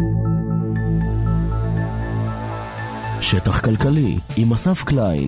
שטח כלכלי עם אסף קליין.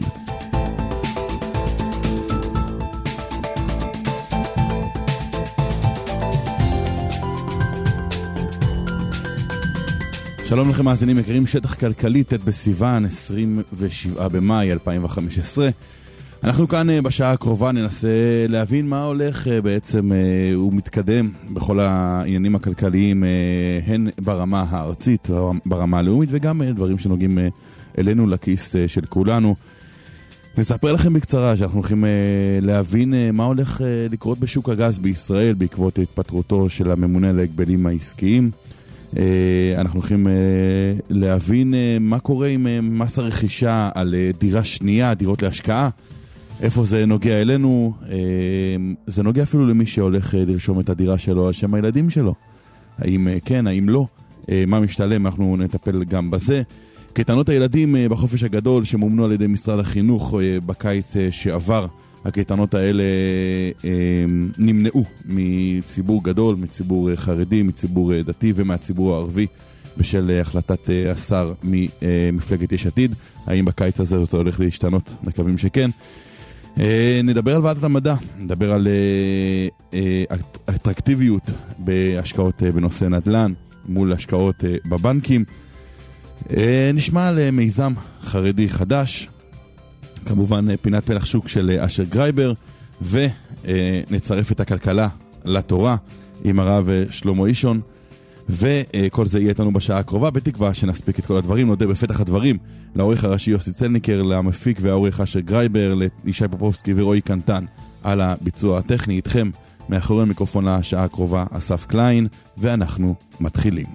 שלום לכם מאזינים יקרים, שטח כלכלי, ט' בסיוון, 27 במאי 2015. אנחנו כאן בשעה הקרובה ננסה להבין מה הולך בעצם ומתקדם בכל העניינים הכלכליים, הן ברמה הארצית, ברמה הלאומית, וגם דברים שנוגעים אלינו לכיס של כולנו. נספר לכם בקצרה שאנחנו הולכים להבין מה הולך לקרות בשוק הגז בישראל בעקבות התפטרותו של הממונה על ההגבלים העסקיים. אנחנו הולכים להבין מה קורה עם מס הרכישה על דירה שנייה, דירות להשקעה, איפה זה נוגע אלינו. זה נוגע אפילו למי שהולך לרשום את הדירה שלו על שם הילדים שלו, האם כן, האם לא, מה משתלם, אנחנו נטפל גם בזה. קייטנות הילדים בחופש הגדול שמומנו על ידי משרד החינוך בקיץ שעבר, הקייטנות האלה נמנעו מציבור גדול, מציבור חרדי, מציבור דתי ומהציבור הערבי בשל החלטת השר ממפלגת יש עתיד. האם בקיץ הזה זה הולך להשתנות? מקווים שכן. נדבר על ועדת המדע, נדבר על אטרקטיביות בהשקעות בנושא נדל"ן מול השקעות בבנקים. נשמע על מיזם חרדי חדש, כמובן פינת פלח שוק של אשר גרייבר, ונצרף את הכלכלה לתורה עם הרב שלמה אישון, וכל זה יהיה איתנו בשעה הקרובה, בתקווה שנספיק את כל הדברים. נודה בפתח הדברים לעורך הראשי יוסי צלניקר, למפיק והעורך אשר גרייבר, לישי פופובסקי ורועי קנטן על הביצוע הטכני. איתכם מאחורי המיקרופון לשעה הקרובה אסף קליין, ואנחנו מתחילים.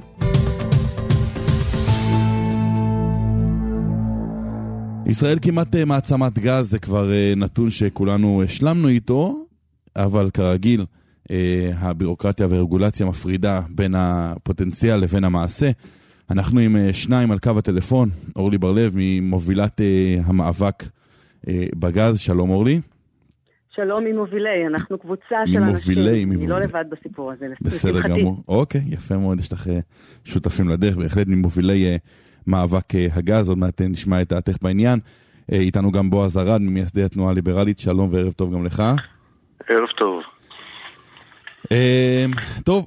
ישראל כמעט מעצמת גז, זה כבר נתון שכולנו השלמנו איתו, אבל כרגיל הבירוקרטיה והרגולציה מפרידה בין הפוטנציאל לבין המעשה. אנחנו עם שניים על קו הטלפון, אורלי בר-לב ממובילת המאבק בגז. שלום אורלי. שלום ממובילי, אנחנו קבוצה של אנשים, אני לא לבד בסיפור הזה. בסדר גמור, אוקיי, יפה מאוד, יש לך שותפים לדרך, בהחלט ממובילי מאבק הגז. עוד מעט נשמע את דעתך בעניין. איתנו גם בועז ארד ממייסדי התנועה הליברלית. שלום וערב טוב גם לך. ערב טוב. טוב,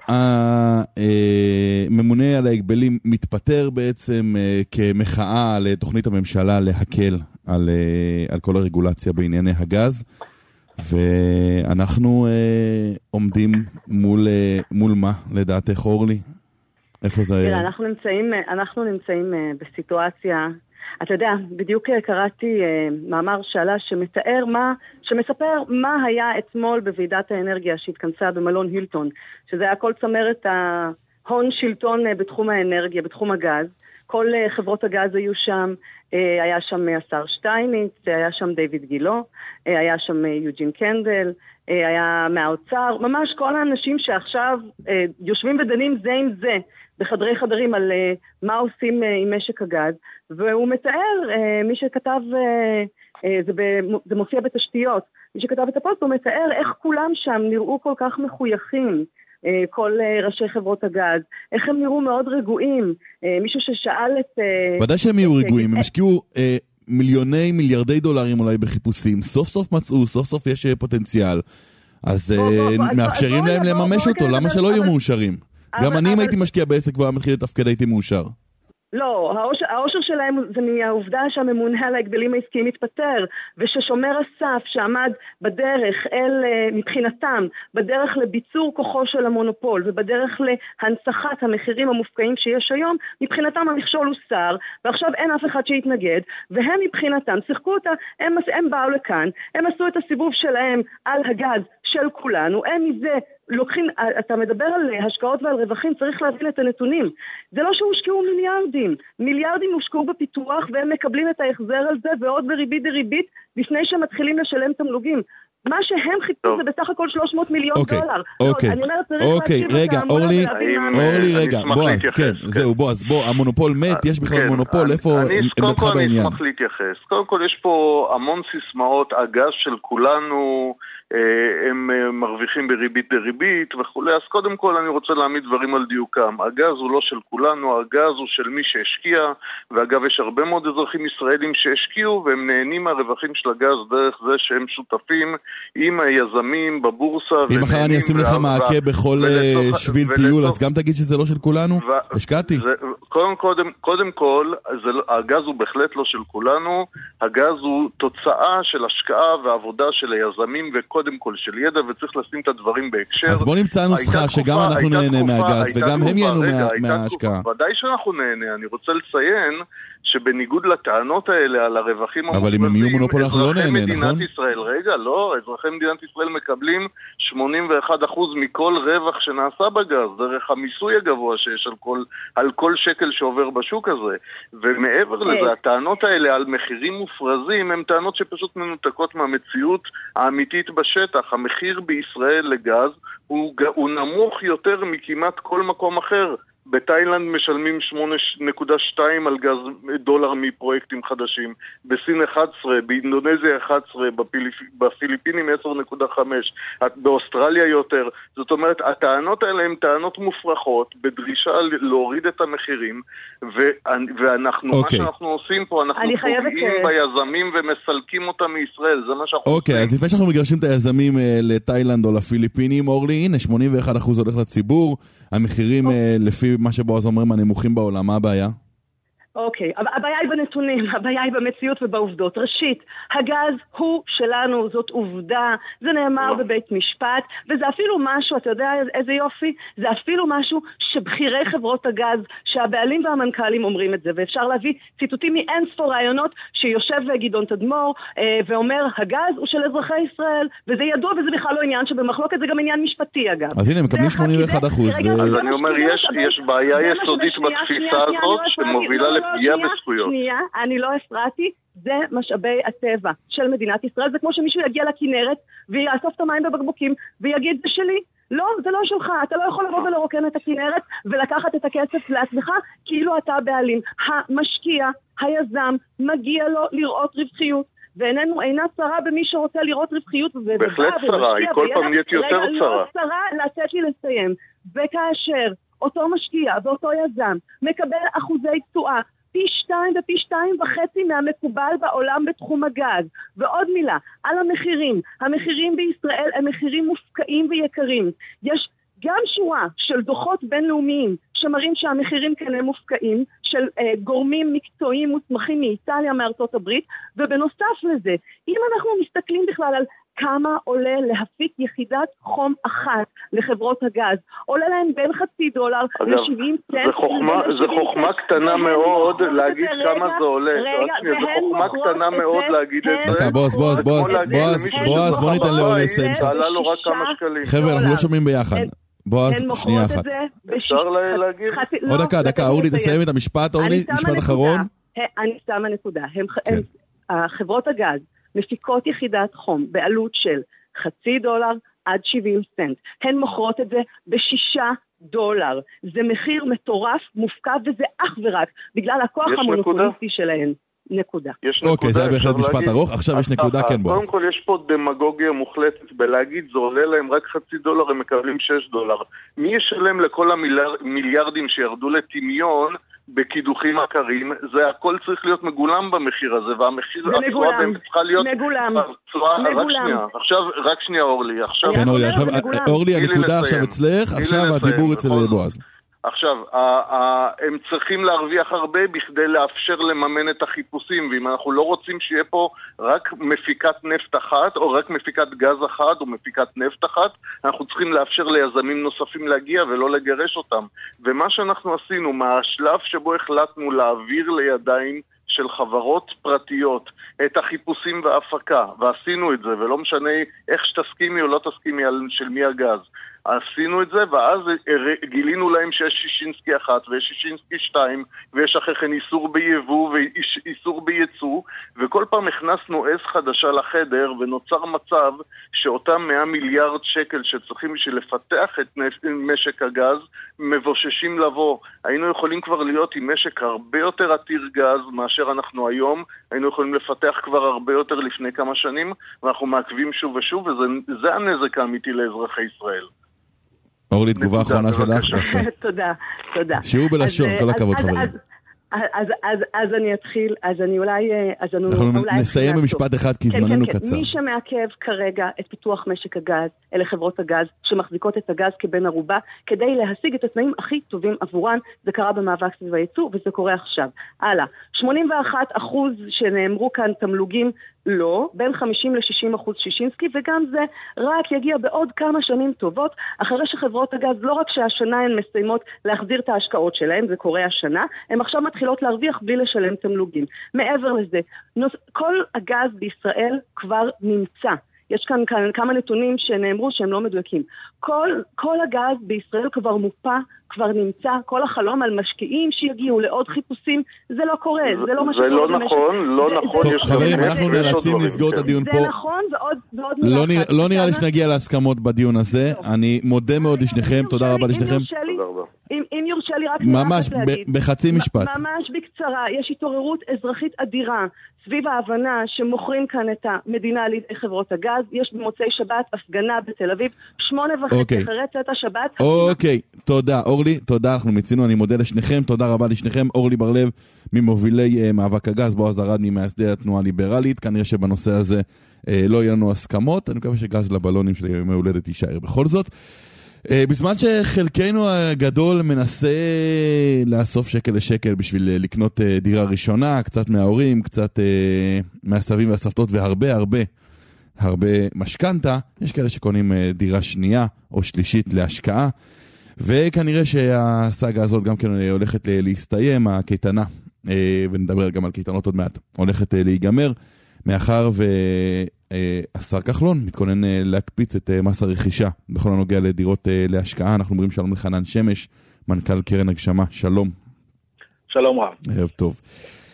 הממונה על ההגבלים מתפטר בעצם כמחאה על תוכנית הממשלה להקל על כל הרגולציה בענייני הגז, ואנחנו עומדים מול מה לדעתך אורלי? איפה זה? אנחנו נמצאים בסיטואציה, אתה יודע, בדיוק קראתי מאמר שעלה שמספר מה היה אתמול בוועידת האנרגיה שהתכנסה במלון הילטון, שזה היה כל צמרת ההון שלטון בתחום האנרגיה, בתחום הגז. כל חברות הגז היו שם, היה שם השר שטייניץ, היה שם דיוויד גילו, היה שם יוג'ין קנדל, היה מהאוצר, ממש כל האנשים שעכשיו יושבים ודנים זה עם זה בחדרי חדרים על מה עושים עם משק הגז, והוא מתאר, מי שכתב, זה מופיע בתשתיות, מי שכתב את הפוסט, הוא מתאר איך כולם שם נראו כל כך מחויכים, כל ראשי חברות הגז, איך הם נראו מאוד רגועים. מישהו ששאל את... ודאי שהם יהיו רגועים, הם השקיעו מיליארדי דולרים אולי בחיפושים, סוף סוף מצאו, סוף סוף יש פוטנציאל, אז מאפשרים להם לממש אותו, למה שלא יהיו מאושרים? גם אני אם הייתי משקיע בעסק כבר מתחיל לתפקד הייתי מאושר. לא, האושר שלהם זה מהעובדה שהממונה על ההגבלים העסקיים מתפטר, וששומר הסף שעמד בדרך מבחינתם, בדרך לביצור כוחו של המונופול, ובדרך להנצחת המחירים המופקעים שיש היום, מבחינתם המכשול הוא שר, ועכשיו אין אף אחד שיתנגד, והם מבחינתם שיחקו אותה, הם באו לכאן, הם עשו את הסיבוב שלהם על הגז של כולנו, הם מזה לוקחים, אתה מדבר על השקעות ועל רווחים, צריך להבין את הנתונים. זה לא שהושקעו מיליארדים הושקעו בפיתוח, והם מקבלים את ההחזר על זה, ועוד בריבית דריבית, לפני שהם מתחילים לשלם תמלוגים. מה שהם חיפשו זה בסך הכל 300 מיליון דולר. אוקיי, רגע, אורלי, רגע, בועז, כן, זהו, בועז, בוא, המונופול מת, יש בכלל מונופול, איפה עמדתך בעניין? אני אשמח להתייחס. קודם כל, יש פה המון סיסמאות, הגז של כולנו, הם מרוויחים בריבית דריבית וכו'. אז קודם כל אני רוצה להעמיד דברים על דיוקם. הגז הוא לא של כולנו, הגז הוא של מי שהשקיע, ואגב יש הרבה מאוד אזרחים ישראלים שהשקיעו והם נהנים מהרווחים של הגז דרך זה שהם שותפים עם היזמים בבורסה. אם אחר אני אשים לך מעקה בכל שביל טיול, אז גם תגיד שזה לא של כולנו? השקעתי. קודם כל, הגז הוא בהחלט לא של כולנו, הגז הוא תוצאה של השקעה ועבודה של היזמים וקודם כל של ידע, וצריך לשים את הדברים בהקשר. אז בוא נמצא נוסחה שגם אנחנו נהנה מהגז וגם הם ייהנו מההשקעה. ודאי שאנחנו נהנה, אני רוצה לציין שבניגוד לטענות האלה על הרווחים אבל אם הם יהיו מונופול אנחנו לא נהנה, נכון? רגע, לא, אזרחי מדינת ישראל מקבלים 81% מכל רווח שנעשה בגז, דרך המיסוי הגבוה שיש על כל שקל שעובר בשוק הזה. ומעבר לזה, הטענות האלה על מחירים מופרזים, הן טענות שפשוט מנותקות מהמציאות האמיתית בשטח. המחיר בישראל לגז הוא נמוך יותר מכמעט כל מקום אחר. בתאילנד משלמים 8.2 על גז דולר מפרויקטים חדשים, בסין 11, באינדונזיה 11, בפיליפינים 10.5, באוסטרליה יותר. זאת אומרת, הטענות האלה הן טענות מופרכות, בדרישה להוריד את המחירים, ואנחנו, מה שאנחנו עושים פה, אנחנו פוגעים ביזמים ומסלקים אותם מישראל, זה מה שאנחנו עושים. אז לפני שאנחנו מגרשים את היזמים לתאילנד או לפיליפינים, אורלי, הנה 81% הולך לציבור, המחירים לפי מה שבועז אומרים הנמוכים בעולם, מה הבעיה? אוקיי, הבעיה היא בנתונים, הבעיה היא במציאות ובעובדות. ראשית, הגז הוא שלנו, זאת עובדה, זה נאמר בבית משפט, וזה אפילו משהו, אתה יודע איזה יופי? זה אפילו משהו שבחירי חברות הגז, שהבעלים והמנכ"לים אומרים את זה, ואפשר להביא ציטוטים מאין ספור רעיונות שיושב גדעון תדמור ואומר, הגז הוא של אזרחי ישראל, וזה ידוע וזה בכלל לא עניין שבמחלוקת, זה גם עניין משפטי אגב. אז הנה, הם מקבלים 81%. אז אני אומר, יש בעיה יסודית בתפיסה הזאת שמובילה לפגיעה בזכויות. שנייה, אני לא הפרעתי, זה משאבי הטבע של מדינת ישראל, זה כמו שמישהו יגיע לכנרת ויאסוף את המים בבקבוקים ויגיד זה שלי. לא, זה לא שלך, אתה לא יכול לבוא ולרוקן את הכנרת ולקחת את הכסף לעצמך כאילו אתה בעלים. המשקיע, היזם, מגיע לו לראות רווחיות, ואיננו אינה צרה במי שרוצה לראות רווחיות. בהחלט צרה, היא כל פעם נהיית יותר צרה. לא צרה, לתת לי לסיים. וכאשר אותו משקיע ואותו יזם מקבל אחוזי תשואה פי 2 ופי 2.5 מהמקובל בעולם בתחום הגז. ועוד מילה, על המחירים. המחירים בישראל הם מחירים מופקעים ויקרים. יש גם שורה של דוחות בינלאומיים שמראים שהמחירים כאן הם מופקעים, של גורמים מקצועיים מוסמכים מאיטליה, מארצות הברית, ובנוסף לזה, אם אנחנו מסתכלים בכלל על כמה עולה להפיק יחידת חום אחת לחברות הגז, עולה להם בין $0.50 ל$70 סנט. זה חוכמה קטנה מאוד להגיד כמה זה עולה. זה חוכמה קטנה מאוד להגיד את זה. בועז, בוא ניתן לאורלי לסיים. שעלה לו רק כמה שקלים. חבר'ה, אנחנו לא שומעים ביחד. בועז, שנייה אחת. אפשר להגיד? עוד דקה, אורלי תסיים את המשפט, אורלי, משפט אחרון. אני שמה נקודה. חברות הגז מפיקות יחידת חום בעלות של $0.50 עד 70 סנט. הן מוכרות את זה $6. זה מחיר מטורף, מופקע, וזה אך ורק בגלל הכוח המונופוליסטי שלהן. נקודה. אוקיי, זה היה בהחלט משפט ארוך, עכשיו יש נקודה, כן בועז. קודם כל יש פה דמגוגיה מוחלטת בלהגיד, זה עולה להם רק $0.50, הם מקבלים $6. מי ישלם לכל המיליארדים שירדו לטמיון בקידוחים עקרים? זה הכל צריך להיות מגולם במחיר הזה, והמחיר התשואה בהם צריכה להיות מגולם. רק שנייה אורלי. כן אורלי, הנקודה עכשיו אצלך, עכשיו הדיבור אצל בועז. עכשיו, הם צריכים להרוויח הרבה בכדי לאפשר לממן את החיפושים, ואם אנחנו לא רוצים שיהיה פה רק מפיקת נפט אחת, או רק מפיקת גז אחת, או מפיקת נפט אחת, אנחנו צריכים לאפשר ליזמים נוספים להגיע ולא לגרש אותם. ומה שאנחנו עשינו, מהשלב שבו החלטנו להעביר לידיים של חברות פרטיות את החיפושים וההפקה, ועשינו את זה, ולא משנה איך שתסכימי או לא תסכימי של מי הגז. עשינו את זה, ואז גילינו להם שיש שישינסקי 1 ויש שישינסקי 2, ויש אחרי כן איסור ביבוא ואיסור בייצוא, וכל פעם הכנסנו עז חדשה לחדר, ונוצר מצב שאותם 100 מיליארד שקל שצריכים בשביל לפתח את משק הגז, מבוששים לבוא. היינו יכולים כבר להיות עם משק הרבה יותר עתיר גז מאשר אנחנו היום, היינו יכולים לפתח כבר הרבה יותר לפני כמה שנים, ואנחנו מעכבים שוב ושוב, וזה הנזק האמיתי לאזרחי ישראל. אורלי, תגובה אחרונה שלך. תודה, תודה. שיעור בלשון, כל הכבוד חברים. אז אני אתחיל, אנחנו נסיים במשפט אחד כי זמננו קצר. מי שמעכב כרגע את פיתוח משק הגז, אלה חברות הגז שמחזיקות את הגז כבן ערובה, כדי להשיג את התנאים הכי טובים עבורן, זה קרה במאבק סביב הייצוא וזה קורה עכשיו. הלאה, 81% שנאמרו כאן תמלוגים לא, בין 50 ל-60% שישינסקי, וגם זה רק יגיע בעוד כמה שנים טובות, אחרי שחברות הגז, לא רק שהשנה הן מסיימות להחזיר את ההשקעות שלהן, זה קורה השנה, הן עכשיו מתחילות להרוויח בלי לשלם תמלוגים. מעבר לזה, כל הגז בישראל כבר נמצא. יש כאן כמה נתונים שנאמרו שהם לא מדויקים. כל הגז בישראל כבר מופה, כבר נמצא, כל החלום על משקיעים שיגיעו לעוד חיפושים, זה לא קורה, זה לא מה שקורה. זה לא נכון, לא נכון. טוב, חברים, אנחנו נאלצים לסגור את הדיון פה. זה נכון, ועוד לא נראה לי שנגיע להסכמות בדיון הזה. אני מודה מאוד לשניכם, תודה רבה לשניכם. אם יורשה לי רק ממש, בחצי משפט. ממש בקצרה, יש התעוררות אזרחית אדירה סביב ההבנה שמוכרים כאן את המדינה לידי חברות הגז. יש במוצאי שבת הפגנה בתל אביב, 8:30 אחרי צאת השבת. אוקיי, תודה אורלי, תודה, אנחנו מצינו, אני מודה לשניכם, תודה רבה לשניכם. אורלי בר-לב ממובילי מאבק הגז, בועז ארד ממייסדי התנועה הליברלית. כנראה שבנושא הזה לא יהיו לנו הסכמות, אני מקווה שגז לבלונים של ימי הולדת יישאר בכל זאת. בזמן שחלקנו הגדול מנסה לאסוף שקל לשקל בשביל לקנות דירה ראשונה, קצת מההורים, קצת מהסבים והסבתות והרבה משכנתה, יש כאלה שקונים דירה שנייה או שלישית להשקעה, וכנראה שהסאגה הזאת גם כן הולכת להסתיים, הקייטנה, ונדבר גם על קייטנות עוד מעט, הולכת להיגמר, מאחר השר כחלון מתכונן להקפיץ את מס הרכישה בכל הנוגע לדירות להשקעה. אנחנו אומרים שלום לחנן שמש, מנכ"ל קרן הגשמה. שלום. שלום רב. ערב טוב.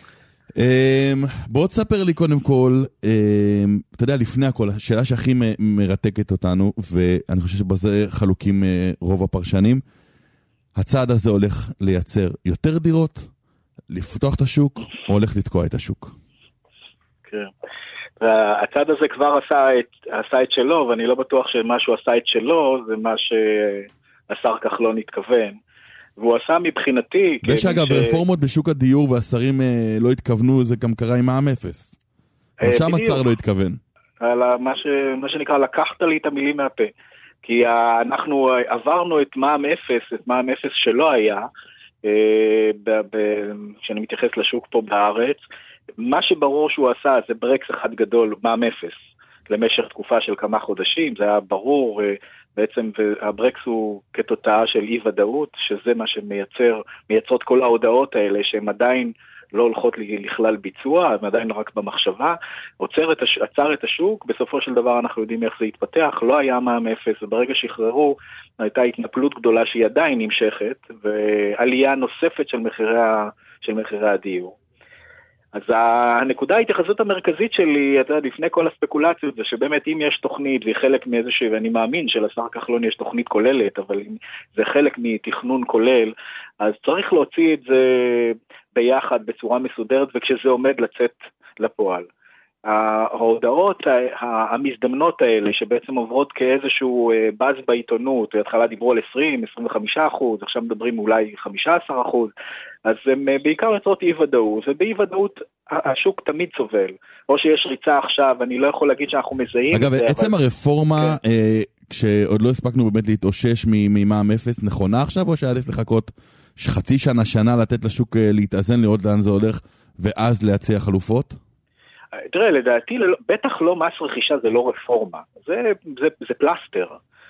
בוא תספר לי קודם כל, אתה יודע, לפני הכל, השאלה שהכי מרתקת אותנו, ואני חושב שבזה חלוקים רוב הפרשנים, הצעד הזה הולך לייצר יותר דירות, לפתוח את השוק, או הולך לתקוע את השוק? כן. והצד הזה כבר עשה את שלו, ואני לא בטוח שמשהו עשה את שלו, זה מה שהשר כחלון התכוון. והוא עשה מבחינתי... ושאגב, רפורמות בשוק הדיור והשרים לא התכוונו, זה גם קרה עם מע"מ אפס. שם השר לא התכוון. מה שנקרא, לקחת לי את המילים מהפה. כי אנחנו עברנו את מע"מ אפס שלא היה, כשאני מתייחס לשוק פה בארץ, מה שברור שהוא עשה זה ברקס אחד גדול, מע"מ אפס, למשך תקופה של כמה חודשים, זה היה ברור, בעצם הברקס הוא כתוצאה של אי ודאות, שזה מה שמייצרות כל ההודעות האלה, שהן עדיין לא הולכות לכלל ביצוע, הן עדיין רק במחשבה, עצר את השוק, בסופו של דבר אנחנו יודעים איך זה התפתח, לא היה מע"מ אפס, וברגע שחררו, הייתה התנפלות גדולה שהיא עדיין נמשכת, ועלייה נוספת של מחירי הדיור. אז הנקודה ההתייחסות המרכזית שלי, אתה יודע, לפני כל הספקולציות, זה שבאמת אם יש תוכנית, והיא חלק מאיזושהי, ואני מאמין שלשר כחלון יש תוכנית כוללת, אבל אם זה חלק מתכנון כולל, אז צריך להוציא את זה ביחד בצורה מסודרת, וכשזה עומד לצאת לפועל. ההודעות המזדמנות האלה, שבעצם עוברות כאיזשהו באז בעיתונות, בהתחלה דיברו על 20-25%, עכשיו מדברים אולי 15%, אז הם בעיקר יוצרות אי ודאות, ובאי ודאות השוק תמיד סובל. או שיש ריצה עכשיו, אני לא יכול להגיד שאנחנו מזהים. אגב, עצם הרפורמה, כשעוד לא הספקנו באמת להתאושש ממע"מ אפס, נכונה עכשיו, או שעדיף לחכות חצי שנה לתת לשוק להתאזן, לראות לאן זה הולך, ואז להציע חלופות? תראה, לדעתי, בטח לא מס רכישה זה לא רפורמה, זה פלסטר.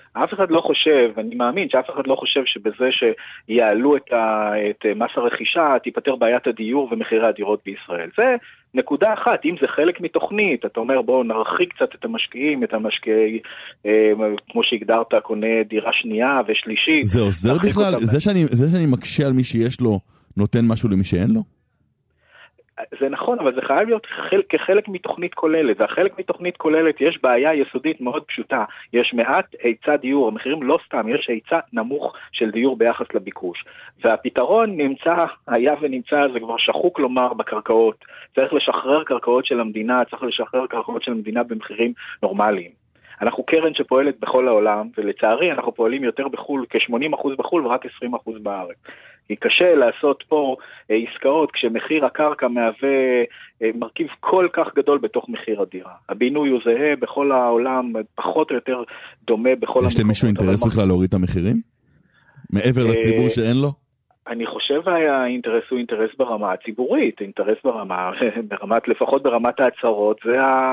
אף אחד לא חושב, אני מאמין שאף אחד לא חושב שבזה שיעלו את מס הרכישה, תיפטר בעיית הדיור ומחירי הדירות בישראל. זה נקודה אחת, אם זה חלק מתוכנית, אתה אומר בואו נרחיק קצת את המשקיעים, כמו שהגדרת, קונה דירה שנייה ושלישית. זה עוזר בכלל? זה שאני מקשה על מי שיש לו, נותן משהו למי שאין לו? זה נכון, אבל זה חייב להיות כחלק מתוכנית כוללת, והחלק מתוכנית כוללת יש בעיה יסודית מאוד פשוטה, יש מעט היצע דיור, המחירים לא סתם, יש היצע נמוך של דיור ביחס לביקוש, והפתרון היה ונמצא, זה כבר שחוק לומר בקרקעות, צריך לשחרר קרקעות של המדינה, צריך לשחרר קרקעות של המדינה במחירים נורמליים. אנחנו קרן שפועלת בכל העולם, ולצערי אנחנו פועלים יותר בחול, כ-80% בחול ורק 20% בארץ. כי קשה לעשות פה עסקאות כשמחיר הקרקע מהווה מרכיב כל כך גדול בתוך מחיר הדירה. הבינוי הוא זהה בכל העולם, פחות או יותר דומה בכל המקומות. יש למישהו אינטרס בכלל להוריד את המחירים? מעבר לציבור שאין לו? אני חושב שהאינטרס הוא אינטרס ברמה הציבורית, אינטרס לפחות ברמת ההצהרות, זה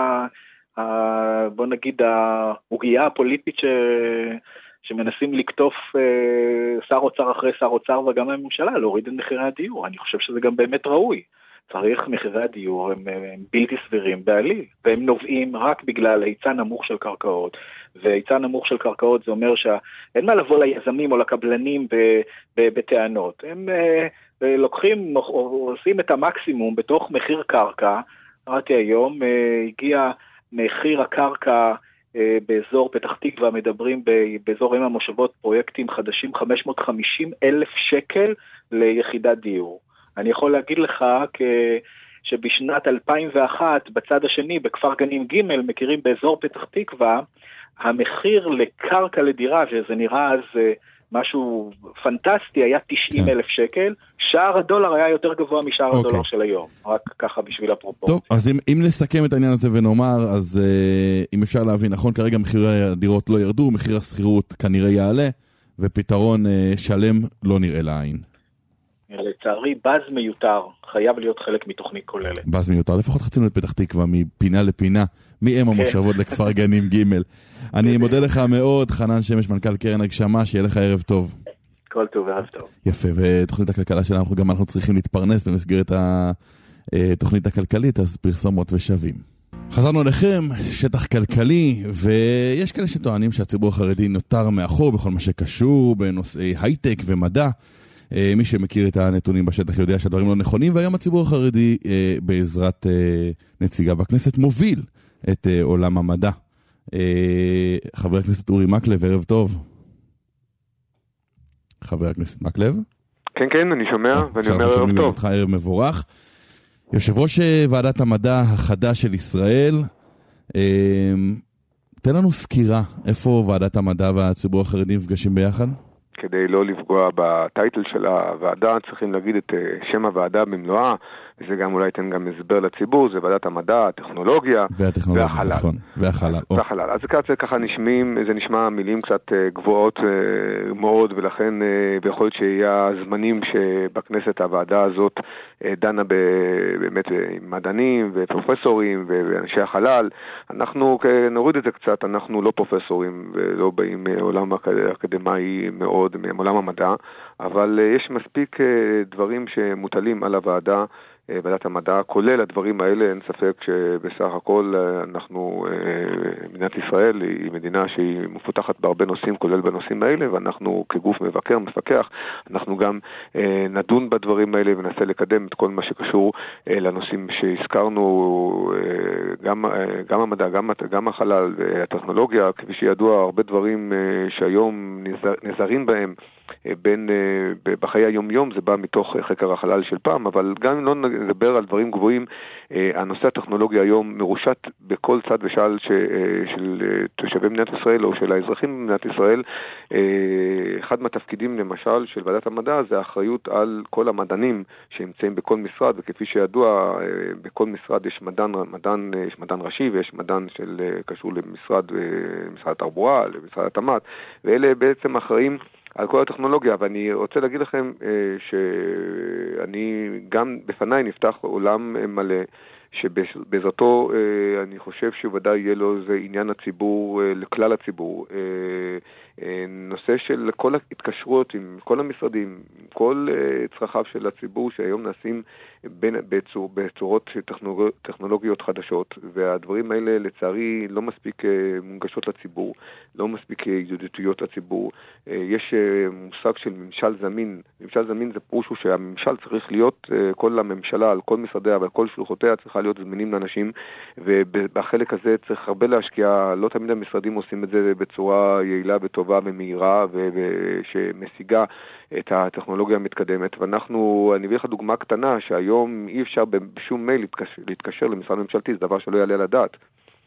בוא נגיד ההוגיה הפוליטית שמנסים לקטוף שר אוצר אחרי שר אוצר וגם הממשלה להוריד את מחירי הדיור. אני חושב שזה גם באמת ראוי. צריך, מחירי הדיור הם בלתי סבירים בעליל, והם נובעים רק בגלל היצע נמוך של קרקעות, והיצע נמוך של קרקעות זה אומר שאין מה לבוא ליזמים או לקבלנים בטענות. הם לוקחים או עושים את המקסימום בתוך מחיר קרקע. ראיתי היום הגיע מחיר הקרקע באזור פתח תקווה, מדברים באזור עם המושבות פרויקטים חדשים 550,000 שקל ליחידת דיור. אני יכול להגיד לך שבשנת 2001 בצד השני בכפר גנים ג' מכירים באזור פתח תקווה, המחיר לקרקע לדירה, שזה נראה אז משהו פנטסטי, היה 90,000 שקל, שער הדולר היה יותר גבוה משער הדולר של היום, רק ככה בשביל הפרופורציה. טוב, אז אם נסכם את העניין הזה ונאמר, אז אם אפשר להבין, נכון, כרגע מחירי הדירות לא ירדו, מחיר הסחירות כנראה יעלה, ופתרון שלם לא נראה לעין. לצערי, בז מיותר, חייב להיות חלק מתוכנית כוללת. בז מיותר, לפחות חצינו את פתח תקווה מפינה לפינה, מאם המושבות לכפר גנים ג'. אני מודה לך מאוד, חנן שמש, מנכ"ל קרן הגשמה, שיהיה לך ערב טוב. כל טוב וערב טוב. יפה, ותוכנית הכלכלה שלנו, גם אנחנו צריכים להתפרנס במסגרת התוכנית הכלכלית, אז פרסומות ושווים. חזרנו אליכם, שטח כלכלי, ויש כאלה שטוענים שהציבור החרדי נותר מאחור בכל מה שקשור בנושאי הייטק ומדע. מי שמכיר את הנתונים בשטח יודע שהדברים לא נכונים, והיום הציבור החרדי בעזרת נציגה בכנסת מוביל את עולם המדע. חבר הכנסת אורי מקלב, ערב טוב. חבר הכנסת מקלב? כן, כן, אני שומע, ואני אומר ערב טוב. ערב מבורך. יושב ראש ועדת המדע החדש של ישראל, תן לנו סקירה, איפה ועדת המדע והציבור החרדי מפגשים ביחד? כדי לא לפגוע בטייטל של הוועדה, צריכים להגיד את שם הוועדה במלואה, וזה גם אולי ייתן גם הסבר לציבור, זה ועדת המדע, הטכנולוגיה והחלל. נכון, והחלל. אז ככה זה נשמע מילים קצת גבוהות מאוד, ולכן יכול להיות שיהיה זמנים שבכנסת הוועדה הזאת דנה באמת עם מדענים ופרופסורים ואנשי החלל. אנחנו נוריד את זה קצת, אנחנו לא פרופסורים ולא באים מעולם אקדמי מאוד, מעולם המדע, אבל יש מספיק דברים שמוטלים על הוועדה, ועדת המדע, כולל הדברים האלה. אין ספק שבסך הכל אנחנו, מדינת ישראל היא מדינה שהיא מפותחת בהרבה נושאים, כולל בנושאים האלה, ואנחנו כגוף מבקר, מפקח, אנחנו גם נדון בדברים האלה וננסה לקדם את כל מה שקשור לנושאים שהזכרנו, גם המדע, גם החלל, הטכנולוגיה, כפי שידוע, הרבה דברים שהיום נזרים בהם בחיי היום-יום, זה בא מתוך חקר החלל של פעם, אבל גם אם לא נדבר על דברים גבוהים, הנושא הטכנולוגי היום מרושת בכל צד ושאל של תושבי מדינת ישראל או של האזרחים במדינת ישראל. אחד מהתפקידים למשל של ועדת המדע זה האחריות על כל המדענים שנמצאים בכל משרד, וכפי שידוע בכל משרד יש מדען ראשי ויש מדען קשור למשרד התחבורה, למשרד התמ"ת, ואלה בעצם אחראים על כל הטכנולוגיה. ואני רוצה להגיד לכם שאני גם בפניי נפתח עולם מלא, שבעזרתו אני חושב שוודאי יהיה לו זה עניין הציבור, לכלל הציבור, נושא של כל ההתקשרות עם כל המשרדים, עם כל צרכיו של הציבור שהיום נעשים בצורות טכנולוגיות חדשות, והדברים האלה לצערי לא מספיק מונגשות לציבור, לא מספיק ידידותיות לציבור. יש מושג של ממשל זמין. ממשל זמין זה פירוש שהממשל צריך להיות, כל הממשלה, על כל משרדיה ועל כל שלוחותיה צריכה להיות זמינים לאנשים, ובחלק הזה צריך הרבה להשקיע. לא תמיד המשרדים עושים את זה בצורה יעילה וטובה ומהירה ושמשיגה את הטכנולוגיה המתקדמת. אני אביא לך דוגמה קטנה, שהיום אי אפשר בשום מייל להתקשר למשרד ממשלתי, זה דבר שלא יעלה על הדעת.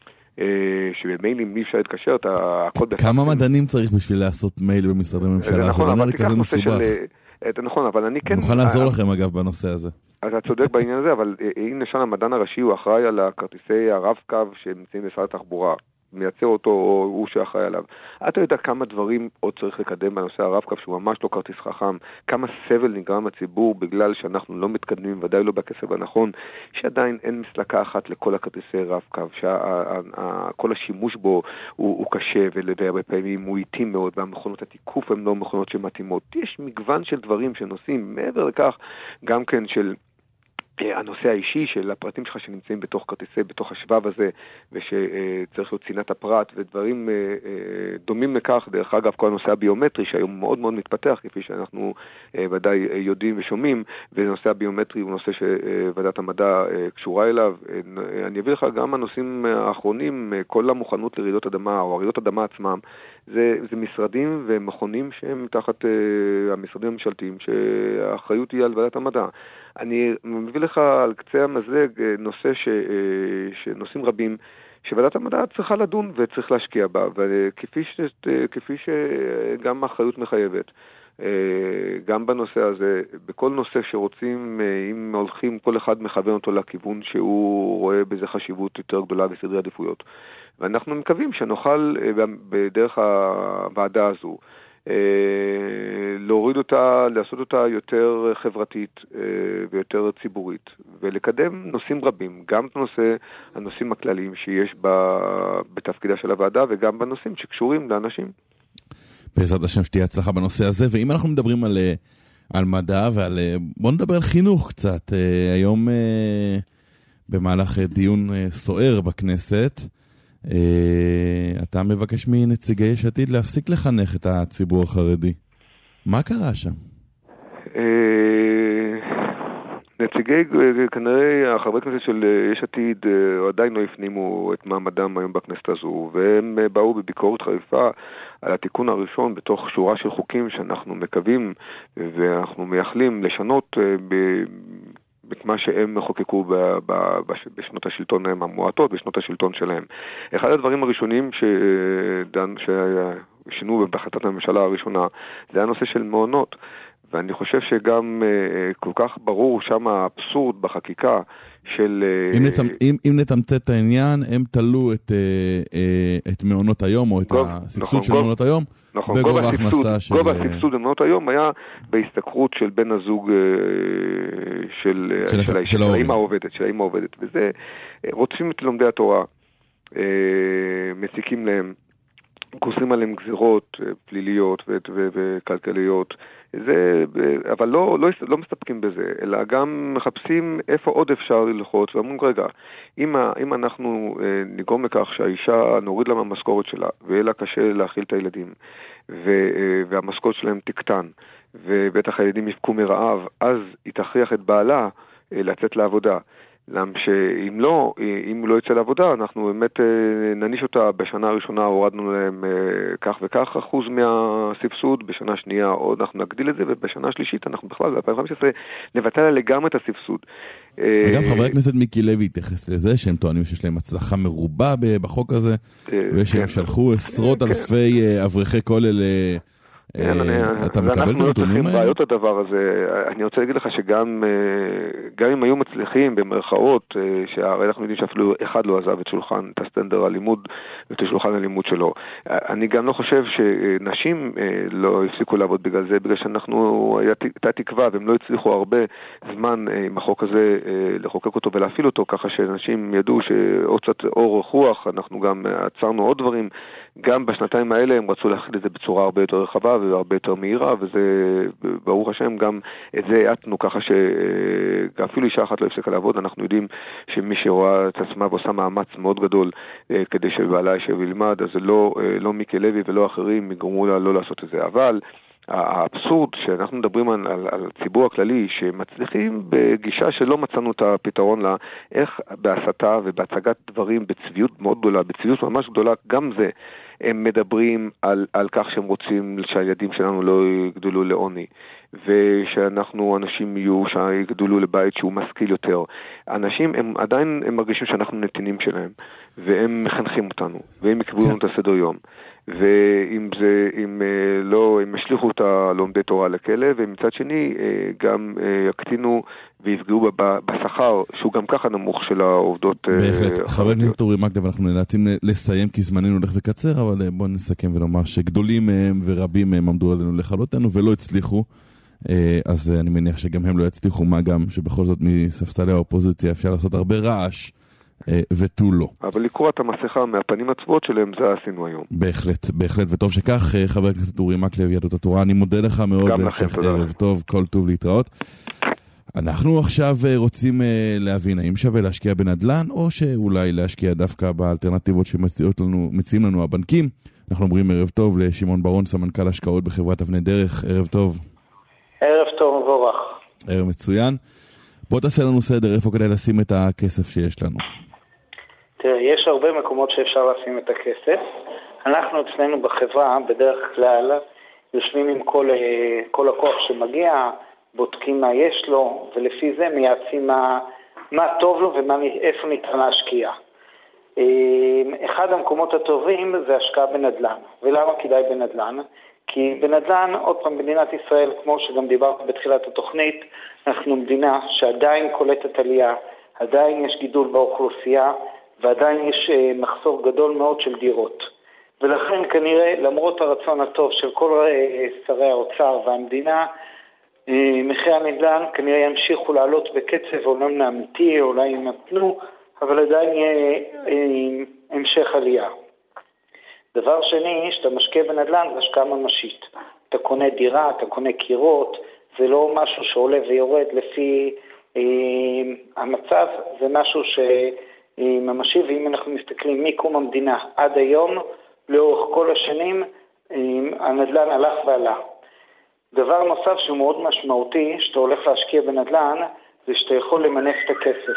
שבמיילים אי אפשר להתקשר, כמה מדענים צריך בשביל לעשות מייל במשרדי ממשלה? זה לא נראה לי כזה מסובך. נכון, אבל אני כן... מוכן לעזור לכם אגב בנושא הזה. אז אתה צודק בעניין הזה, אבל הנה שם המדען הראשי הוא אחראי על הכרטיסי הרב-קו שנמצאים במשרד התחבורה. מייצר אותו או הוא שאחראי עליו. אתה יודע כמה דברים עוד צריך לקדם בנושא הרב-קו שהוא ממש לא כרטיס חכם, כמה סבל נגרם לציבור בגלל שאנחנו לא מתקדמים, ודאי לא בכסף הנכון, שעדיין אין מסלקה אחת לכל הכרטיסי רב-קו, שכל השימוש בו הוא קשה והרבה פעמים הוא איטי מאוד, והמכונות התיקוף הן לא מכונות שמתאימות. יש מגוון של דברים שנושאים, מעבר לכך גם כן של הנושא האישי של הפרטים שלך שנמצאים בתוך כרטיסי, בתוך השבב הזה, ושצריך להיות צנעת הפרט, ודברים דומים לכך. דרך אגב, כל הנושא הביומטרי, שהיום מאוד מאוד מתפתח, כפי שאנחנו ודאי יודעים ושומעים, ונושא הביומטרי הוא נושא שוועדת המדע קשורה אליו. אני אביא לך גם הנושאים האחרונים, כל המוכנות לרעידות אדמה, או רעידות אדמה עצמם, זה משרדים ומכונים שהם תחת המשרדים הממשלתיים, שהאחריות היא על ועדת המדע. אני מביא לך על קצה המזלג נושא שנושאים רבים שוועדת המדע צריכה לדון וצריך להשקיע בה, וכפי שגם האחריות מחייבת. גם בנושא הזה, בכל נושא שרוצים, אם הולכים, כל אחד מכוון אותו לכיוון שהוא רואה בזה חשיבות יותר גדולה בסדרי עדיפויות. ואנחנו מקווים שנוכל בדרך הוועדה הזו להוריד אותה, לעשות אותה יותר חברתית ויותר ציבורית, ולקדם נושאים רבים, גם הנושאים הכלליים שיש בתפקידה של הוועדה, וגם בנושאים שקשורים לאנשים. בעזרת השם שתהיה הצלחה בנושא הזה. ואם אנחנו מדברים על מדע בוא נדבר על חינוך קצת. היום במהלך דיון סוער בכנסת, אתה מבקש מנציגי יש עתיד להפסיק לחנך את הציבור החרדי. מה קרה שם? נציגי, כנראה החברי כנסת של יש עתיד עדיין לא הפנימו את מעמדם היום בכנסת הזו, והם באו בביקורת חריפה על התיקון הראשון בתוך שורה של חוקים שאנחנו מקווים ואנחנו מייחלים לשנות את מה שהם מחוקקו בשנות השלטון המועטות, בשנות השלטון שלהם. אחד הדברים הראשונים ששינו בהחלטת הממשלה הראשונה, זה הנושא של מעונות. ואני חושב שגם כל כך ברור שם האבסורד בחקיקה של... אם נתמצת את העניין, הם תלו את מעונות היום, או את הסבסוד של מעונות היום, בגובה הכנסה של... גובה הסבסוד במעונות היום היה בהסתכרות של בן הזוג של האמא העובדת, וזה רוצים את לומדי התורה, מסיקים להם, קורסים עליהם גזירות פליליות וכלכליות, אבל לא מסתפקים בזה, אלא גם מחפשים איפה עוד אפשר ללחוץ, ואומרים רגע, אם אנחנו נגרום לכך שהאישה נוריד לה מהמשכורת שלה, ויהיה לה קשה להאכיל את הילדים, והמשכורת שלהם תקטן, ובטח הילדים יפקו מרעב, אז היא תכריח את בעלה לצאת לעבודה. למה שאם לא יצא לעבודה, אנחנו באמת נניש אותה. בשנה הראשונה הורדנו להם כך וכך אחוז מהסבסוד, בשנה שנייה עוד אנחנו נגדיל את זה, ובשנה השלישית אנחנו בכלל ב-2015 נבטל לה לגמרי את הסבסוד. אגב, חבר הכנסת מיקי לוי התייחס לזה שהם טוענים שיש להם הצלחה מרובה בחוק הזה, ושהם שלחו עשרות אלפי אברכי כולל אתה מקבל את הנתונים האלה? אנחנו לא צריכים בעיות הדבר הזה. אני רוצה להגיד לך שגם אם היו מצליחים במרכאות, שהרי אנחנו יודעים שאפילו אחד לא עזב את הסטנדר הלימוד ואת שולחן הלימוד שלו. אני גם לא חושב שנשים לא הפסיקו לעבוד בגלל זה, בגלל הייתה תקווה והם לא הצליחו הרבה זמן עם החוק הזה לחוקק אותו ולהפעיל אותו, ככה שאנשים ידעו שעוד קצת אור רוח, אנחנו גם עצרנו עוד דברים, גם בשנתיים האלה הם רצו להחיל את זה בצורה הרבה יותר רחבה והרבה יותר מהירה, וזה, ברוך השם, גם את זה העטנו ככה שאפילו אישה אחת לא הפסיקה לעבוד. אנחנו יודעים שמי שרואה את עצמה ועושה מאמץ מאוד גדול כדי שבעלה יישב וילמד, אז זה לא מיקי לוי ולא אחרים יגרמו לה לא לעשות את זה. אבל האבסורד שאנחנו מדברים על ציבור הכללי שמצליחים בגישה שלא מצאנו את הפתרון לה, איך בהסתה ובהצגת דברים בצביעות מאוד גדולה, בצביעות ממש גדולה, גם זה הם מדברים על כך שהם רוצים שהילדים שלנו לא יגדלו לעוני, ושאנחנו אנשים יהיו שיגדלו לבית שהוא משכיל יותר. אנשים הם עדיין הם מרגישים שאנחנו נתינים שלהם, והם מחנכים אותנו, והם יקבעו לנו את הסדר יום. ואם הם ישליחו את הלומדי תורה לכלא, ומצד שני גם יקטינו ויפגעו בשכר, שהוא גם ככה נמוך של העובדות. בהחלט. חבר הכנסת אורי מקלב, אנחנו נאלצים לסיים כי זמננו הולך וקצר, אבל בואו נסכם ולומר שגדולים מהם ורבים מהם עמדו עלינו לכלותנו ולא הצליחו, אז אני מניח שגם הם לא יצליחו, מה גם שבכל זאת מספסלי האופוזיציה אפשר לעשות הרבה רעש, ותו לא. אבל לקרוא את המסכה מהפנים הצבועות שלהם, זה עשינו היום. בהחלט, בהחלט, וטוב שכך. חבר הכנסת אורי מקלב, יהדות התורה, אני מודה לך מאוד. גם לכם, תודה. ערב טוב, כל טוב להתראות. אנחנו עכשיו רוצים להבין, האם שווה להשקיע בנדל"ן, או שאולי להשקיע דווקא באלטרנטיבות שמציעים לנו הבנקים. אנחנו אומרים ערב טוב לשמעון ברון, סמנכ"ל השקעות בחברת אבני דרך. ערב טוב. ערב טוב מבורך. ערב מצוין. בוא תעשה לנו סדר, איפה כדאי לשים את הכסף שיש לנו? תראה, יש הרבה מקומות שאפשר לשים את הכסף. אנחנו אצלנו בחברה, בדרך כלל, יושבים עם כל לקוח שמגיע, בודקים מה יש לו, ולפי זה מייעצים מה טוב לו ואיפה ניתן להשקיע. אחד המקומות הטובים זה השקעה בנדל"ן. ולמה כדאי בנדל"ן? כי בנדל"ן, עוד פעם, מדינת ישראל, כמו שגם דיברת בתחילת התוכנית, אנחנו מדינה שעדיין קולטת עלייה, עדיין יש גידול באוכלוסייה, ועדיין יש מחסור גדול מאוד של דירות. ולכן כנראה, למרות הרצון הטוב של כל שרי האוצר והמדינה, מחירי הנדל"ן כנראה ימשיכו לעלות בקצב עולם אמיתי, אולי ימתנו, אבל עדיין יהיה המשך עלייה. דבר שני, שאתה משקיע בנדל"ן, זה השקעה ממשית. אתה קונה דירה, אתה קונה קירות, זה לא משהו שעולה ויורד לפי המצב, זה משהו שממשי, ואם אנחנו מסתכלים מקום המדינה עד היום, לאורך כל השנים, הנדל"ן הלך ועלה. דבר נוסף שהוא מאוד משמעותי, שאתה הולך להשקיע בנדל"ן, זה שאתה יכול למנף את הכסף.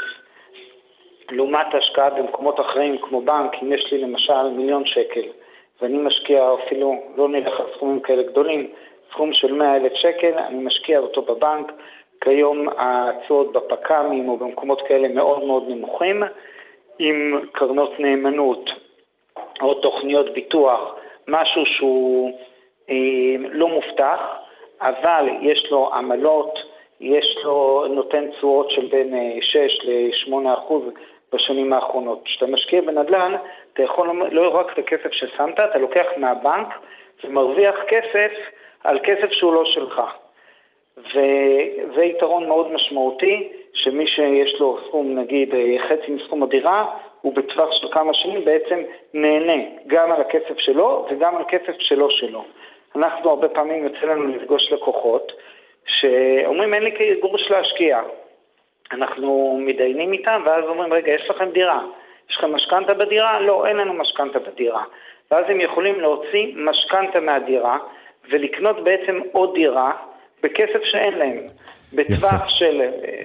לעומת השקעה במקומות אחרים, כמו בנק, אם יש לי למשל 1,000,000 שקל, ואני משקיע אפילו, לא נלך על סכומים כאלה גדולים, סכום של 100,000 שקל, אני משקיע אותו בבנק, כיום התשואות בפק"מים או במקומות כאלה מאוד מאוד נמוכים, עם קרנות נאמנות או תוכניות ביטוח, משהו שהוא לא מובטח, אבל יש לו עמלות, יש לו נותן תשואות של בין 6-8% בשנים האחרונות. כשאתה משקיע בנדל"ן, אתה יכול לא רק את הכסף ששמת, אתה לוקח מהבנק ומרוויח כסף על כסף שהוא לא שלך. וזה יתרון מאוד משמעותי, שמי שיש לו סכום, נגיד חצי מסכום הדירה, הוא בטווח של כמה שנים בעצם נהנה גם על הכסף שלו וגם על כסף שלו. אנחנו הרבה פעמים יוצא לנו לפגוש לקוחות שאומרים אין לי גרוש להשקיע. אנחנו מדיינים איתם ואז אומרים רגע, יש לכם דירה? יש לכם משכנתה בדירה? לא, אין לנו משכנתה בדירה. ואז הם יכולים להוציא משכנתה מהדירה ולקנות בעצם עוד דירה בכסף שאין להם. בטווח של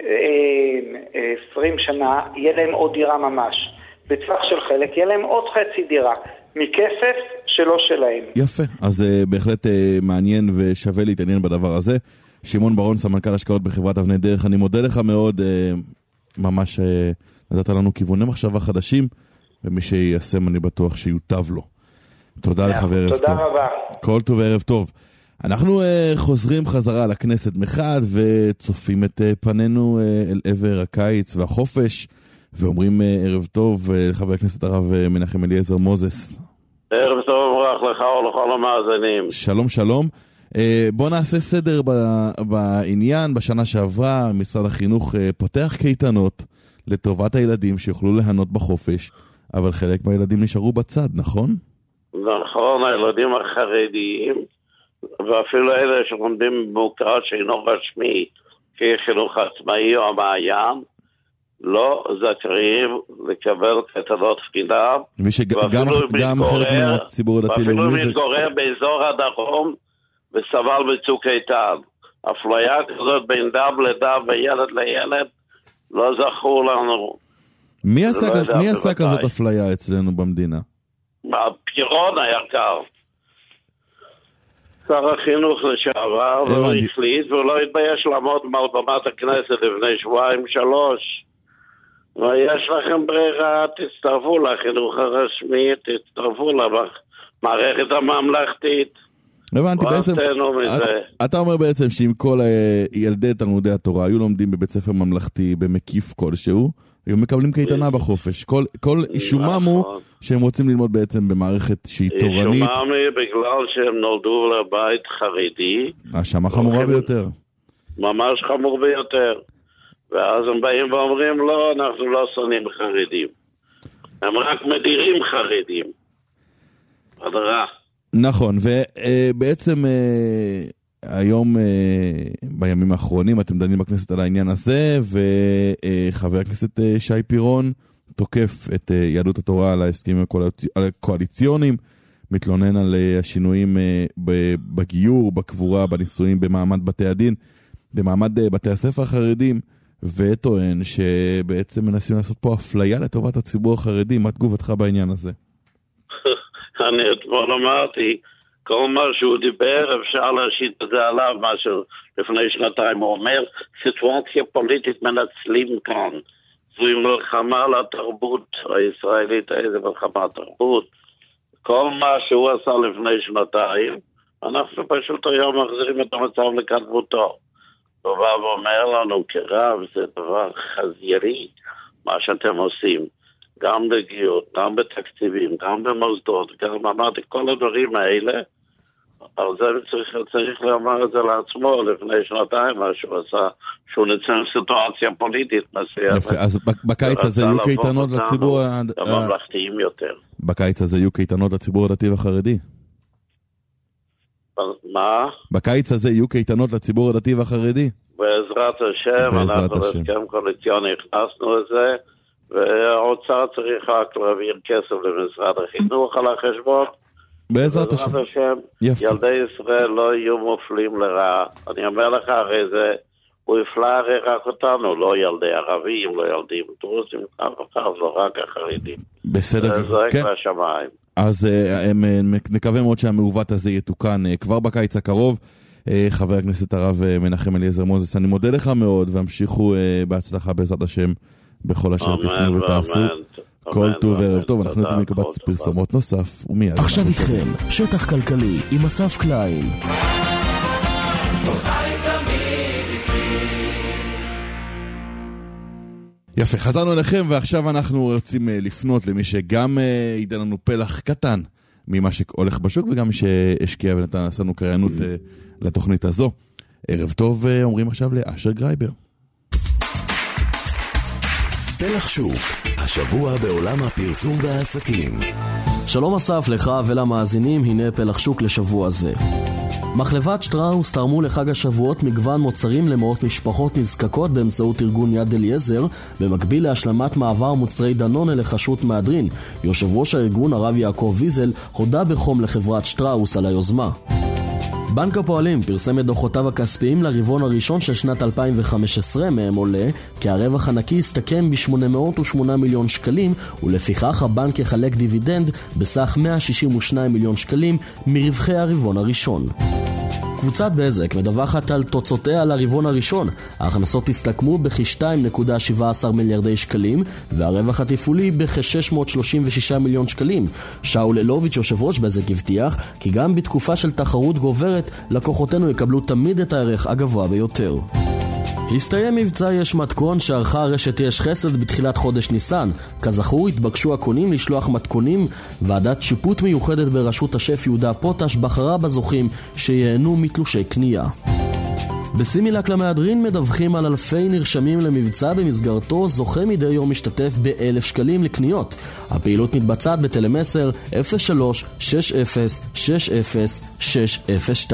20 שנה יהיה להם עוד דירה ממש. בטווח של חלק יהיה להם עוד חצי דירה מכסף שלא שלהם. יפה, אז בהחלט מעניין ושווה להתעניין בדבר הזה. שמעון ברון, סמנכ"ל השקעות בחברת אבני דרך, אני מודה לך מאוד, ממש נתת לנו כיווני מחשבה חדשים, ומי שיישם אני בטוח שיוטב לו. תודה לך וערב טוב. תודה רבה. כל טוב וערב טוב. אנחנו חוזרים חזרה לכנסת מחד וצופים את פנינו אל עבר הקיץ והחופש, ואומרים ערב טוב לחבר הכנסת הרב מנחם אליעזר מוזס. ערב טוב ומבורך לך ולכל המאזינים. שלום שלום. בוא נעשה סדר בעניין. בשנה שעברה משרד החינוך פותח קייטנות לטובת הילדים שיוכלו ליהנות בחופש, אבל חלק מהילדים נשארו בצד, נכון? נכון, הילדים החרדיים ואפילו אלה שלומדים במוכר שאינו רשמי כחינוך עצמאי או מעיין לא זכאים לקבל קייטנות חינם. מי שגם חלק מהציבור הדתי לאומי ואפילו מתגורר באזור הדרום וסבל בצוק איתן. אפליה כזאת בין דם לדם וילד לילד לא זכור לנו. מי עשה כזאת אפליה אצלנו במדינה? הפירון היקר. שר החינוך לשעבר ולא החליט ולא התבייש לעמוד מעל במת הכנסת לפני שבועיים 3. ויש לכם ברירה, תצטרפו לחינוך הרשמי, תצטרפו למערכת הממלכתית. הבנתי, בעצם אתה אומר בעצם שאם כל ילדי תלמודי התורה היו לומדים בבית ספר ממלכתי במקיף כלשהו, היו מקבלים קייטנה בחופש. כל אישומם הוא שהם רוצים ללמוד בעצם במערכת שהיא תורנית. אישומם בגלל שהם נולדו לבית חרדי. האשמה חמורה ביותר. ממש חמור ביותר. ואז הם באים ואומרים לא, אנחנו לא שונאים חרדים. הם רק מדירים חרדים. הדרה. נכון, ובעצם היום, בימים האחרונים, אתם דנים בכנסת על העניין הזה, וחבר הכנסת שי פירון תוקף את יהדות התורה על ההסכמים הקואליציוניים, מתלונן על השינויים בגיור, בקבורה, בנישואים, במעמד בתי הדין, במעמד בתי הספר החרדים, וטוען שבעצם מנסים לעשות פה אפליה לטובת הציבור החרדי. מה תגובתך בעניין הזה? אני אתמול אמרתי, כל מה שהוא דיבר אפשר להשית את זה עליו, מה שלפני שנתיים הוא אומר, סיטואציה פוליטית מנצלים כאן, זוהי מלחמה לתרבות הישראלית, איזה מלחמה לתרבות, כל מה שהוא עשה לפני שנתיים, אנחנו פשוט היום מחזירים את המצב לקדמותו. הוא בא ואומר לנו, כרב, זה דבר חזירי, מה שאתם עושים. גם בגיור, גם בתקציבים, גם במוסדות, גם אמרתי, כל הדברים האלה, על זה צריך לומר את זה לעצמו לפני שנתיים, מה שהוא עשה, שהוא ניצל סיטואציה פוליטית מסוימת. יפה, אז בקיץ הזה יהיו קייטנות לציבור הממלכתיים יותר. בקיץ הזה יהיו קייטנות לציבור הדתי והחרדי? מה? בקיץ הזה יהיו קייטנות לציבור הדתי והחרדי? בעזרת השם, אנחנו בהסכם קואליציוני הכנסנו את זה, והאוצר צריך רק להעביר כסף למשרד החינוך על החשבון. בעזרת השם. ילדי ישראל לא יהיו מופלים לרעה. אני אומר לך, הרי זה, הוא יפלה הרי רק אותנו, לא ילדי ערבים, לא ילדים דרוזים, לא רק החרדים. בסדר. זה זועק לשמיים. אז נקווה מאוד שהמעוות הזה יתוקן כבר בקיץ הקרוב. חבר הכנסת הרב מנחם אליעזר מוזס, אני מודה לך מאוד, והמשיכו בהצלחה בעזרת השם בכל אשר תפנו ותעשו. כל טוב וערב טוב. אנחנו נתחיל מקבץ פרסומות נוסף ומיד. עכשיו איתכם שטח כלכלי עם אסף קליין. יפה, חזרנו אליכם, ועכשיו אנחנו רוצים לפנות למי שגם ייתן לנו פלח קטן ממה שהולך בשוק, וגם מי שהשקיע ונתן לנו קריינות לתוכנית הזו. ערב טוב, אומרים עכשיו לאשר גרייבר. פלח שוק, השבוע בעולם הפרסום והעסקים. שלום אסף לך ולמאזינים, הנה פלח שוק לשבוע זה. מחלבת שטראוס תרמו לחג השבועות מגוון מוצרים למאות משפחות נזקקות באמצעות ארגון יד אליעזר, במקביל להשלמת מעבר מוצרי דנון אל חשות מהדרין. יושב ראש הארגון הרב יעקב ויזל הודה בחום לחברת שטראוס על היוזמה. בנק הפועלים פרסם את דוחותיו הכספיים לרבעון הראשון של שנת 2015, מהם עולה כי הרווח הנקי הסתכם ב-808 מיליון שקלים, ולפיכך הבנק יחלק דיבידנד בסך 162 מיליון שקלים מרווחי הרבעון הראשון. קבוצת בזק מדווחת על תוצאותיה לרבעון הראשון. ההכנסות הסתכמו בכ-2.17 מיליארדי שקלים והרווח התפעולי בכ-636 מיליון שקלים. שאול אלוביץ' יושב ראש בזק הבטיח כי גם בתקופה של תחרות גוברת לקוחותינו יקבלו תמיד את הערך הגבוה ביותר. הסתיים מבצע יש מתכון שערכה רשת יש חסד בתחילת חודש ניסן. כזכור התבקשו הקונים לשלוח מתכונים. ועדת שיפוט מיוחדת בראשות השף יהודה פוטש בחרה בזוכים שיהנו מתלושי קנייה. בסימילק למהדרין מדווחים על אלפי נרשמים למבצע במסגרתו זוכה מדי יום משתתף ב1,000 שקלים לקניות. הפעילות מתבצעת בטלמסר 03-60-60-602.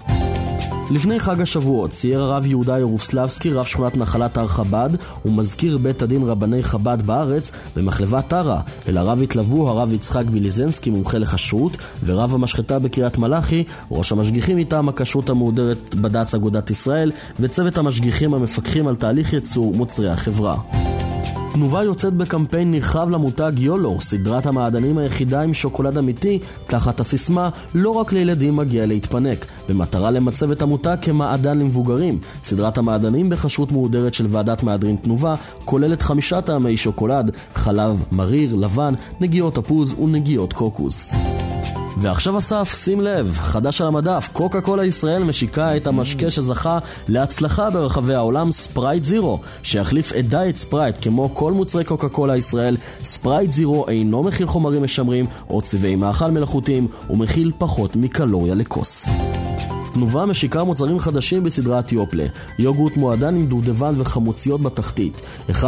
לפני חג השבועות צייר הרב יהודה ירוסלבסקי, רב שכונת נחלת הר חב"ד ומזכיר בית הדין רבני חב"ד בארץ במחלבת טרה. אל הרב התלוו הרב יצחק ביליזנסקי מומחה לכשרות ורב המשחטה בקריית מלאכי, ראש המשגיחים מטעם הכשרות המהודרת בד"ץ אגודת ישראל וצוות המשגיחים המפקחים על תהליך ייצור מוצרי החברה. תנובה יוצאת בקמפיין נרחב למותג יולו, סדרת המעדנים היחידה עם שוקולד אמיתי, תחת הסיסמה לא רק לילדים מגיע להתפנק, במטרה למצב את המותג כמעדן למבוגרים. סדרת המעדנים בכשרות מהודרת של ועדת מהדרין תנובה כוללת 5 טעמי שוקולד, חלב, מריר, לבן, נגיעות תפוז ונגיעות קוקוס. ועכשיו אסף, שים לב, חדש על המדף, קוקה קולה ישראל משיקה את המשקה שזכה להצלחה ברחבי העולם, ספרייט זירו, שיחליף את דיאט ספרייט. כמו כל מוצרי קוקה קולה ישראל, ספרייט זירו אינו מכיל חומרים משמרים או צבעי מאכל מלאכותיים ומכיל פחות מקלוריה לכוס. תנובה משיקה מוצרים חדשים בסדרת יופלה, יוגורט מועדן עם דובדבן וחמוציות בתחתית,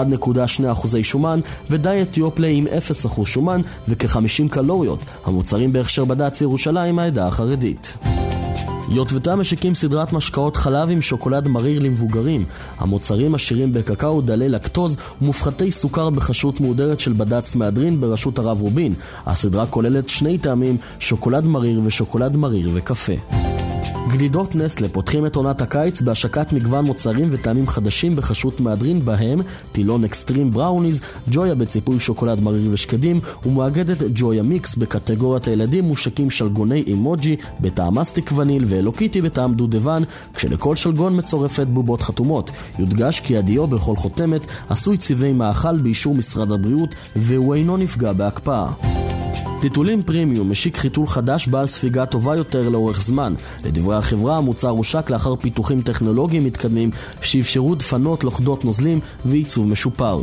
1.2% שומן ודיאט יופלה עם 0% שומן וכ-50 קלוריות, המוצרים בהכשר בד"ץ ירושלים העדה החרדית. יוטבתה משיקים סדרת משקאות חלב עם שוקולד מריר למבוגרים. המוצרים עשירים בקקאו דלי לקטוז ומופחתי סוכר בכשרות מהודרת של בד"ץ מהדרין בראשות הרב רובין. הסדרה כוללת 2 טעמים, שוקולד מריר ושוקולד מריר וקפה. גלידות נסטלה פותחים את עונת הקיץ בהשקת מגוון מוצרים וטעמים חדשים בכשרות מהדרין, בהם טילון אקסטרים בראוניז, ג'ויה בציפוי שוקולד מריר ושקדים ומואגדת ג'ויה מיקס. בקטגוריית הילדים מושקים שלגוני אימוג'י בטעם מסטיק וניל ואלוקיטי בטעם דודבן, כשלכל שלגון מצורפת בובות חתומות. יודגש כי הדיו בכל חותמת עשוי צבעי מאכל באישור משרד הבריאות והוא אינו נפגע בהקפאה. טיטולים פרימיום משיק חיתול חדש בעל ספיגה טובה יותר לאורך זמן. לדברי החברה, המוצר הושק לאחר פיתוחים טכנולוגיים מתקדמים שאפשרו דפנות, לוכדות נוזלים ועיצוב משופר.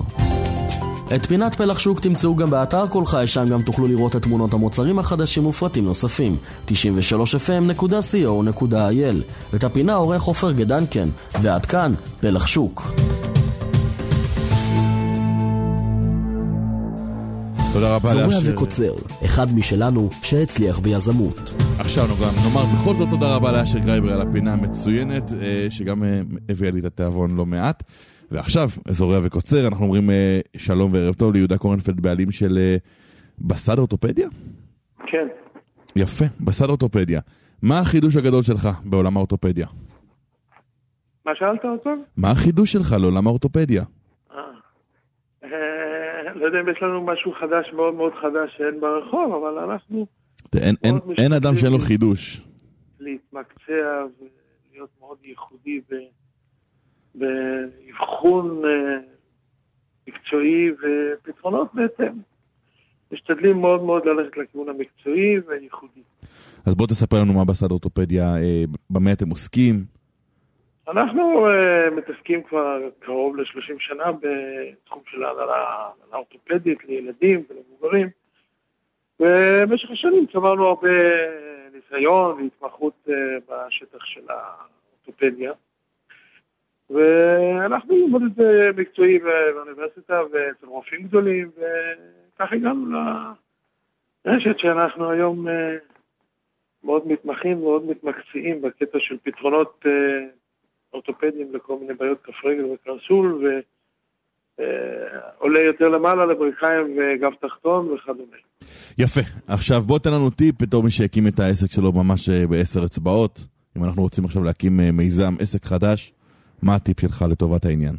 את פינת פלח שוק תמצאו גם באתר כל חי, שם גם תוכלו לראות את תמונות המוצרים החדשים ופרטים נוספים. 93fm.co.il. את הפינה עורך חופר גדנקן, ועד כאן פלח שוק. תודה רבה זורע וקוצר, אחד משלנו שהצליח ביזמות. עכשיו נאמר בכל זאת תודה רבה לאשר גרייבר על הפינה המצוינת, שגם הביאה לי את התיאבון לא מעט. ועכשיו, זורע וקוצר, אנחנו אומרים שלום וערב טוב ליהודה קורנפלד, בעלים של בסד אורתופדיה? כן. יפה, בסד אורתופדיה. מה החידוש הגדול שלך בעולם האורתופדיה? מה שאלת אותו? מה החידוש שלך לעולם האורתופדיה? לא יודע אם יש לנו משהו חדש, מאוד מאוד חדש שאין ברחוב, אבל אנחנו... אין אדם שאין לו חידוש. להתמקצע ולהיות מאוד ייחודי באבחון מקצועי ופתרונות בעצם. משתדלים מאוד מאוד ללכת לכיוון המקצועי וייחודי. אז בוא תספר לנו מה בסד אורתופדיה, במה אתם עוסקים? אנחנו מתעסקים כבר קרוב ל-30 שנה בתחום של ההנהלה האורתופדית לילדים ולמבוגרים, ובמשך השנים צברנו הרבה ניסיון והתמחות בשטח של האורתופדיה, ואנחנו לומדים מקצועי באוניברסיטה ואצל רופאים גדולים, וכך הגענו לרשת שאנחנו היום מאוד מתמחים ומאוד מתמקצעים בקטע של פתרונות אורתופדיים לכל מיני בעיות כף רגל וקרסול, ועולה יותר למעלה לברכיים וגב תחתון וכדומה. יפה. עכשיו בוא תן לנו טיפ בתור מי שהקים את העסק שלו ממש ב10 אצבעות. אם אנחנו רוצים עכשיו להקים מיזם, עסק חדש, מה הטיפ שלך לטובת העניין?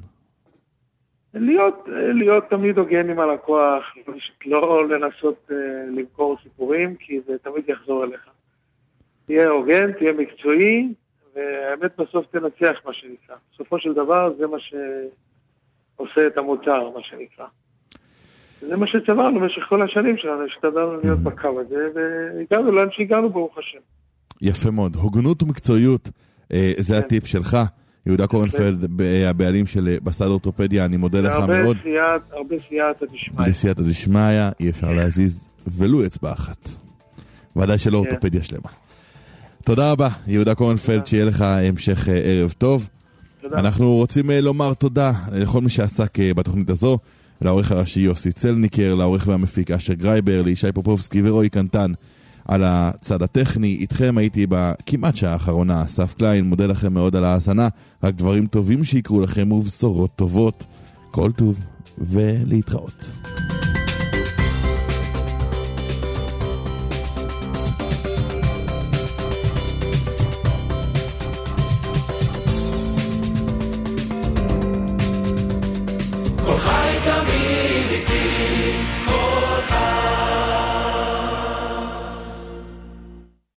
להיות תמיד הוגן עם הלקוח, לא לנסות למכור סיפורים, כי זה תמיד יחזור אליך. תהיה הוגן, תהיה מקצועי, והאמת בסוף תנצח מה שנקרא. בסופו של דבר זה מה שעושה את המוצר, מה שנקרא. זה מה שצברנו במשך כל השנים שלנו, השתדלנו להיות בקו הזה, והגענו לאן שהגענו ברוך השם. יפה מאוד. הוגנות ומקצועיות, זה הטיפ שלך. יהודה קורנפלד, הבעלים של בסד אורתופדיה, אני מודה לך מאוד. הרבה סייעתא דשמיא. בלי סייעתא דשמיא, אי אפשר להזיז ולו אצבע אחת. ודאי של אורתופדיה שלמה. תודה רבה, יהודה קורנפלד, שיהיה לך המשך ערב טוב. אנחנו רוצים לומר תודה לכל מי שעסק בתוכנית הזו, לעורך הראשי יוסי צלניקר, לעורך והמפיק אשר גרייבר, לישי פופובסקי ורועי קנטן על הצד הטכני. איתכם הייתי בכמעט שעה האחרונה, אסף קליין, מודה לכם מאוד על ההאזנה, רק דברים טובים שיקרו לכם ובשורות טובות. כל טוב ולהתראות. כל חי תמיד איתי